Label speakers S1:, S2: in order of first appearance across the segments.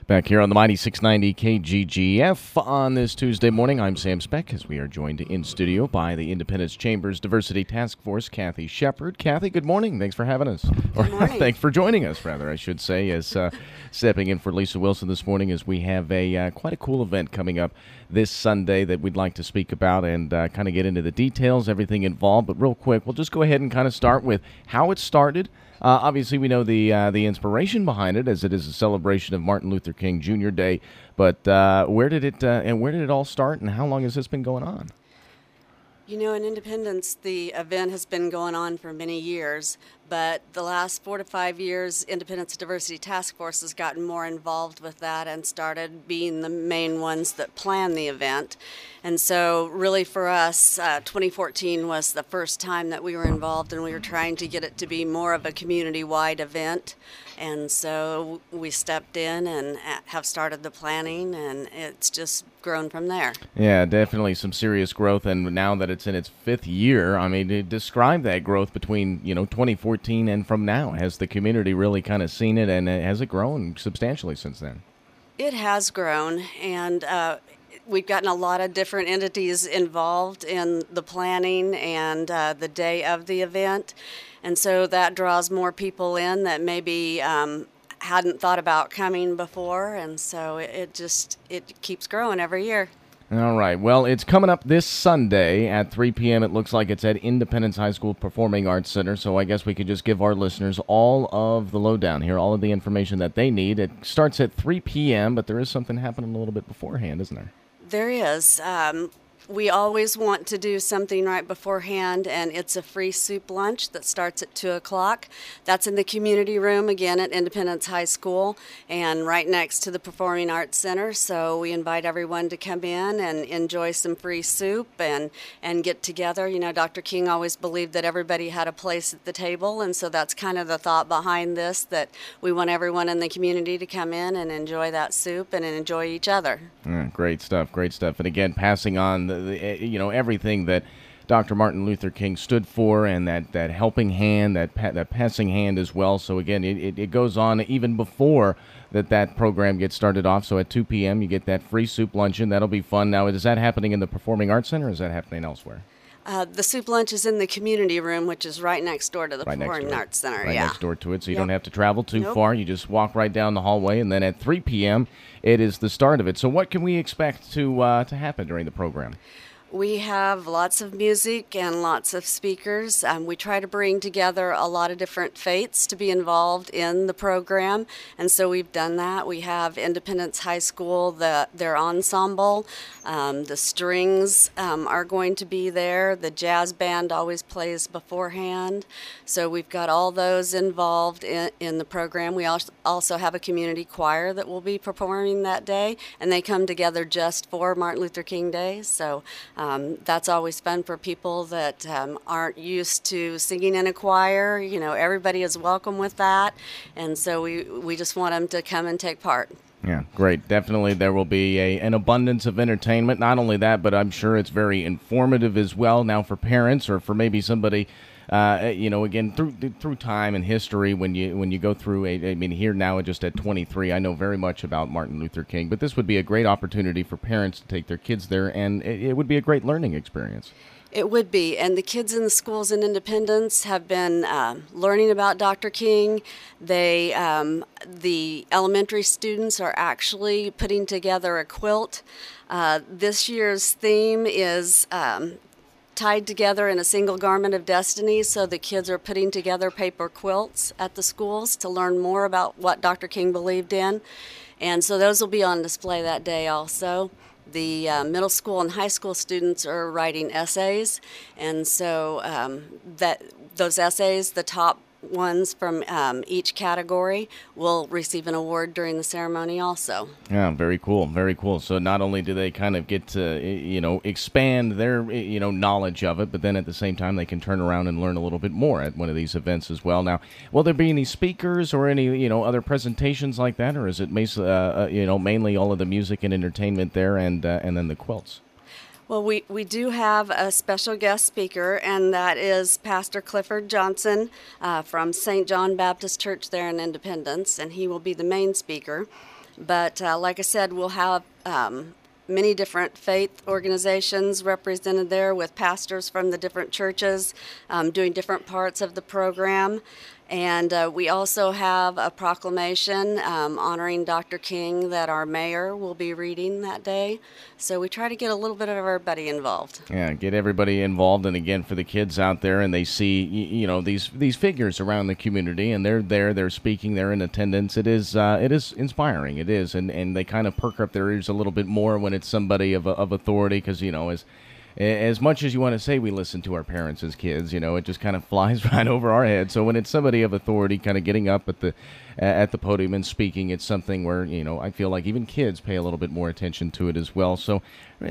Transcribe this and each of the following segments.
S1: Back here on the Mighty 690 KGGF on this Tuesday morning, I'm Sam Speck as we are joined in studio by the Independence Chamber's Diversity Task Force, Kathy Shepard. Kathy, good morning. Thanks for having us.
S2: Good morning.
S1: Thanks for joining us, rather, I should say, as stepping in for Lisa Wilson this morning as we have a quite a cool event coming up this Sunday that we'd like to speak about and kind of get into the details, everything involved. But real quick, we'll just go ahead and kind of start with how it started. Obviously, we know the inspiration behind it, as it is a celebration of Martin Luther King Jr. Day. But where did it all start, and how long has this been going on?
S2: You know, in Independence, the event has been going on for many years, but the last 4 to 5 years, Independence Diversity Task Force has gotten more involved with that and started being the main ones that plan the event. And so really for us, 2014 was the first time that we were involved, and we were trying to get it to be more of a community-wide event. And so we stepped in and have started the planning, and it's just grown from there.
S1: Yeah, definitely some serious growth, and now that it's in its 5th year, I mean, describe that growth between 2014 and from now. Has the community really kind of seen it, and has it grown substantially since then?
S2: It has grown, and we've gotten a lot of different entities involved in the planning and the day of the event, and so that draws more people in that maybe hadn't thought about coming before, and so it keeps growing every year.
S1: All right. Well, it's coming up this Sunday at 3 p.m. It looks like it's at Independence High School Performing Arts Center, so I guess we could just give our listeners all of the lowdown here, all of the information that they need. It starts at 3 p.m., but there is something happening a little bit beforehand, isn't there?
S2: There is. We always want to do something right beforehand, and it's a free soup lunch that starts at 2 o'clock. That's in the community room, again, at Independence High School, and right next to the Performing Arts Center. So we invite everyone to come in and enjoy some free soup and get together. You know, Dr. King always believed that everybody had a place at the table, and so that's kind of the thought behind this, that we want everyone in the community to come in and enjoy that soup and enjoy each other.
S1: Great stuff, great stuff. And again, passing on everything that Dr. Martin Luther King stood for, and that helping hand, that passing hand as well. So again, it goes on even before that program gets started off. So at 2 p.m. you get that free soup luncheon. That'll be fun. Now, is that happening in the Performing Arts Center, or is that happening elsewhere?
S2: The soup lunch is in the community room, which is right next door to the Performing Arts Center.
S1: Right next door to it, so you don't have to travel too
S2: Nope.
S1: far. You just walk right down the hallway, and then at 3 p.m. it is the start of it. So what can we expect to happen during the program?
S2: We have lots of music and lots of speakers. We try to bring together a lot of different faiths to be involved in the program, and so we've done that. We have Independence High School, their ensemble. The strings are going to be there. The jazz band always plays beforehand. So we've got all those involved in the program. We also have a community choir that will be performing that day, and they come together just for Martin Luther King Day. So that's always fun for people that aren't used to singing in a choir. You know, everybody is welcome with that, and so we just want them to come and take part.
S1: Yeah, great. Definitely there will be an abundance of entertainment. Not only that, but I'm sure it's very informative as well. Now for parents, or for maybe somebody, again, through time and history, when you go through here now just at 23, I know very much about Martin Luther King, but this would be a great opportunity for parents to take their kids there, and it would be a great learning experience.
S2: It would be, and the kids in the schools in Independence have been learning about Dr. King. The elementary students are actually putting together a quilt. This year's theme is tied together in a single garment of destiny, so the kids are putting together paper quilts at the schools to learn more about what Dr. King believed in, and so those will be on display that day also. The middle school and high school students are writing essays, and so those essays, the top ones from each category, will receive an award during the ceremony also.
S1: Yeah, very cool, very cool. So not only do they kind of get to, expand their, knowledge of it, but then at the same time they can turn around and learn a little bit more at one of these events as well. Now, will there be any speakers or any, other presentations like that, or is it mainly all of the music and entertainment there, and then the quilts?
S2: Well, we do have a special guest speaker, and that is Pastor Clifford Johnson from St. John Baptist Church there in Independence, and he will be the main speaker. But like I said, we'll have many different faith organizations represented there with pastors from the different churches doing different parts of the program. And we also have a proclamation honoring Dr. King that our mayor will be reading that day. So we try to get a little bit of everybody involved.
S1: Yeah, get everybody involved. And again, for the kids out there, and they see these figures around the community, and they're there, they're speaking, they're in attendance. It is inspiring. It is, and they kind of perk up their ears a little bit more when it's somebody of authority, because as much as you want to say we listen to our parents as kids, it just kind of flies right over our head. So when it's somebody of authority kind of getting up at the podium and speaking, it's something where, I feel like even kids pay a little bit more attention to it as well. So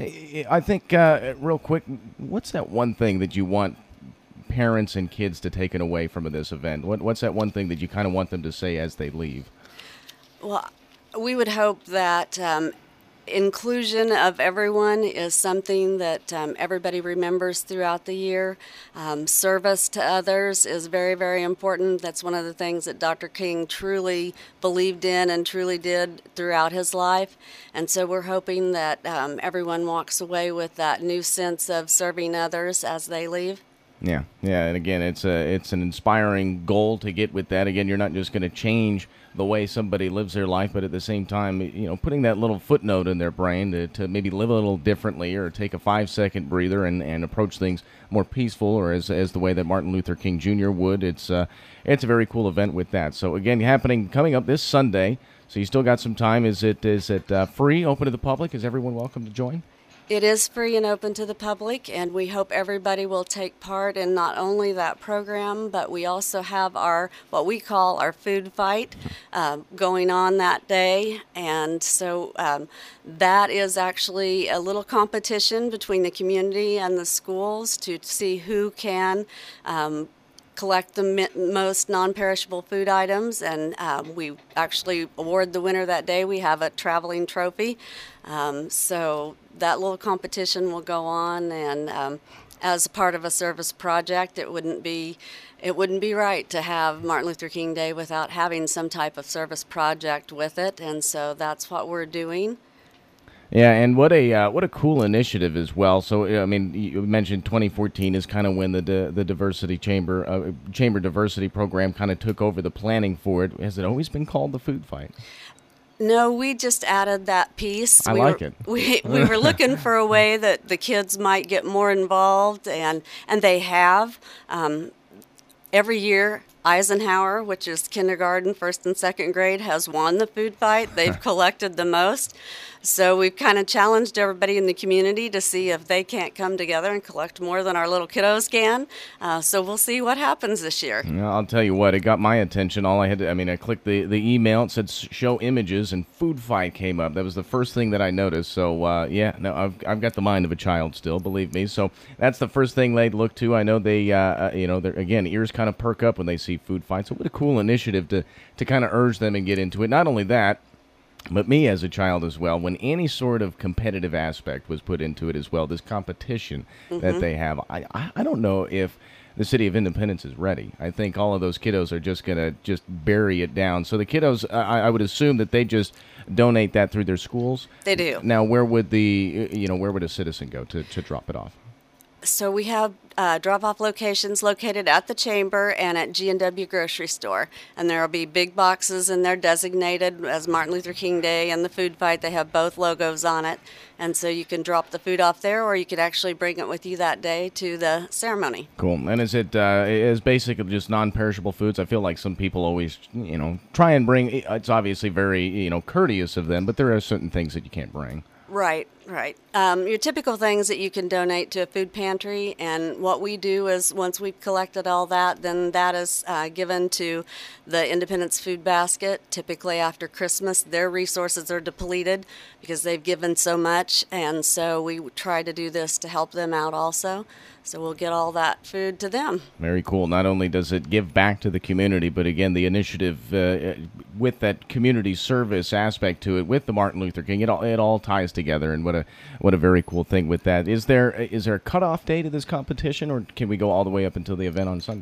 S1: I think, real quick, what's that one thing that you want parents and kids to take away from this event? What's that one thing that you kind of want them to say as they leave?
S2: Well, we would hope that inclusion of everyone is something that everybody remembers throughout the year. Service to others is very, very important. That's one of the things that Dr. King truly believed in and truly did throughout his life. And so we're hoping that everyone walks away with that new sense of serving others as they leave.
S1: Yeah, and again, it's an inspiring goal to get with that. Again, you're not just going to change the way somebody lives their life, but at the same time, putting that little footnote in their brain to maybe live a little differently, or take a 5-second breather and approach things more peaceful, or as the way that Martin Luther King Jr. would. It's a very cool event with that. So again, coming up this Sunday. So you still got some time. Is it free, open to the public? Is everyone welcome to join?
S2: It is free and open to the public, and we hope everybody will take part in not only that program, but we also have what we call our food fight going on that day. And so that is actually a little competition between the community and the schools to see who can collect the most non-perishable food items, and we actually award the winner that day. We have a traveling trophy. So that little competition will go on, and as a part of a service project, it wouldn't be right to have Martin Luther King Day without having some type of service project with it, and so that's what we're doing.
S1: Yeah, and what a cool initiative as well. So I mean, you mentioned 2014 is kind of when the diversity chamber diversity program kind of took over the planning for it. Has it always been called the Food Fight?
S2: No, we just added that piece.
S1: I like it.
S2: We were looking for a way that the kids might get more involved, and they have. Every year, Eisenhower, which is kindergarten, first and second grade, has won the food fight. They've collected the most. So we've kind of challenged everybody in the community to see if they can't come together and collect more than our little kiddos can. So we'll see what happens this year.
S1: Yeah, I'll tell you what, it got my attention. I clicked the email, it said show images, and food fight came up. That was the first thing that I noticed. So I've got the mind of a child still, believe me. So that's the first thing they'd look to. I know they, again, ears kind of perk up when they see food fight. So what a cool initiative to kind of urge them and get into it. Not only that, but me as a child as well, when any sort of competitive aspect was put into it as well, this competition that they have, I don't know if the city of Independence is ready. I think all of those kiddos are just going to bury it down. So the kiddos, I would assume that they just donate that through their schools.
S2: They do.
S1: Now, where would a citizen go to drop it off?
S2: So we have drop-off locations located at the Chamber and at G&W Grocery Store. And there will be big boxes, and they're designated as Martin Luther King Day and the Food Fight. They have both logos on it. And so you can drop the food off there, or you could actually bring it with you that day to the ceremony.
S1: Cool. And is basically just non-perishable foods? I feel like some people always, try and bring, it's obviously very, courteous of them, but there are certain things that you can't bring.
S2: Right. Your typical things that you can donate to a food pantry, and what we do is once we've collected all that, then that is given to the Independence Food Basket. Typically after Christmas, their resources are depleted because they've given so much, and so we try to do this to help them out also. So we'll get all that food to them.
S1: Very cool. Not only does it give back to the community, but again, the initiative with that community service aspect to it, with the Martin Luther King, it all ties together. And what a very cool thing with that. Is there a cutoff date of this competition, or can we go all the way up until the event on Sunday?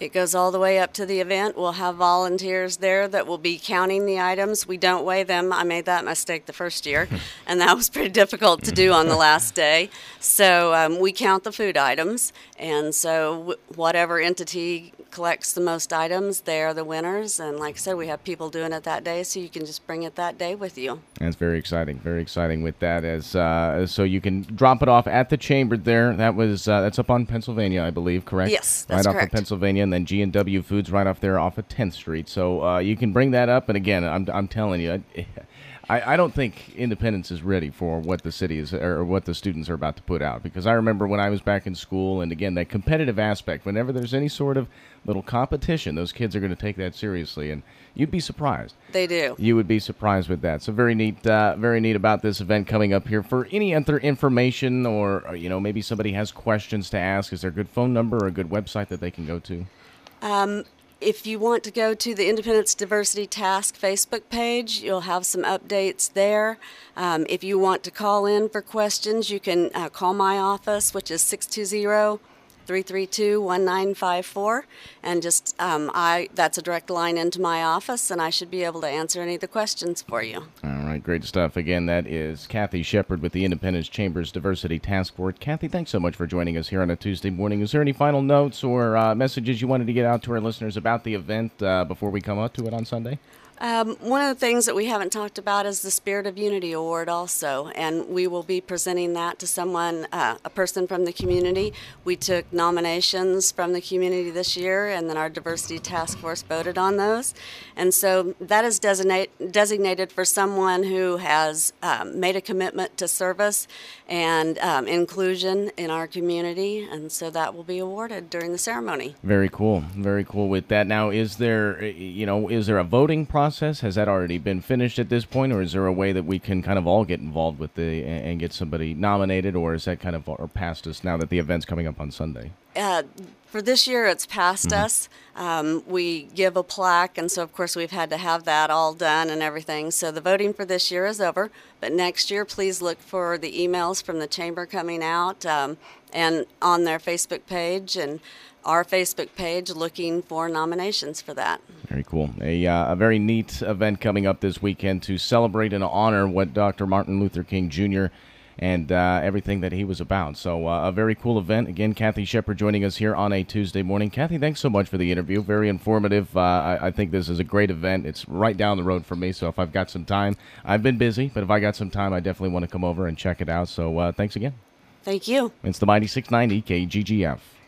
S2: It goes all the way up to the event. We'll have volunteers there that will be counting the items. We don't weigh them. I made that mistake the first year, and that was pretty difficult to do on the last day. So we count the food items, and so whatever entity collects the most items, they are the winners. And like I said, we have people doing it that day, so you can just bring it that day with you.
S1: That's very exciting with that. As so you can drop it off at the chamber there. That's up on Pennsylvania, I believe, correct?
S2: Yes, that's
S1: right
S2: correct.
S1: Off of Pennsylvania, and then G&W Foods right off there off of 10th Street. So you can bring that up. And again, I'm telling you, I don't think Independence is ready for what the city is or what the students are about to put out, because I remember when I was back in school, and again, that competitive aspect, whenever there's any sort of little competition, those kids are going to take that seriously, and you'd be surprised.
S2: They do.
S1: You would be surprised with that. So very neat about this event coming up here. For any other information or maybe somebody has questions to ask, is there a good phone number or a good website that they can go to?
S2: If you want to go to the Independence Diversity Task Facebook page, you'll have some updates there. If you want to call in for questions, you can call my office, which is 620-332-1954, and just that's a direct line into my office, and I should be able to answer any of the questions for you.
S1: All right, great stuff. Again, that is Kathy Shepard with the Independence Chamber's Diversity Task Force. Kathy, thanks so much for joining us here on a Tuesday morning. Is there any final notes or messages you wanted to get out to our listeners about the event before we come up to it on Sunday?
S2: One of the things that we haven't talked about is the Spirit of Unity Award also, and we will be presenting that to someone, a person from the community. We took nominations from the community this year, and then our Diversity Task Force voted on those. And so that is designated for someone who has made a commitment to service and inclusion in our community, and so that will be awarded during the ceremony.
S1: Very cool with that. Now, is there a voting process? Has that already been finished at this point, or is there a way that we can kind of all get involved with and get somebody nominated, or is that kind of or past us now that the event's coming up on Sunday?
S2: For this year, it's past us. We give a plaque, and so, of course, we've had to have that all done and everything. So the voting for this year is over, but next year, please look for the emails from the Chamber coming out and on their Facebook page and our Facebook page looking for nominations for that.
S1: Very cool. A very neat event coming up this weekend to celebrate and honor what Dr. Martin Luther King Jr. and everything that he was about. So a very cool event. Again, Kathy Shepard joining us here on a Tuesday morning. Kathy, thanks so much for the interview. Very informative. I think this is a great event. It's right down the road from me, so if I've got some time, I've been busy, but if I got some time, I definitely want to come over and check it out. So thanks again.
S2: Thank you.
S1: It's the Mighty 690 KGGF.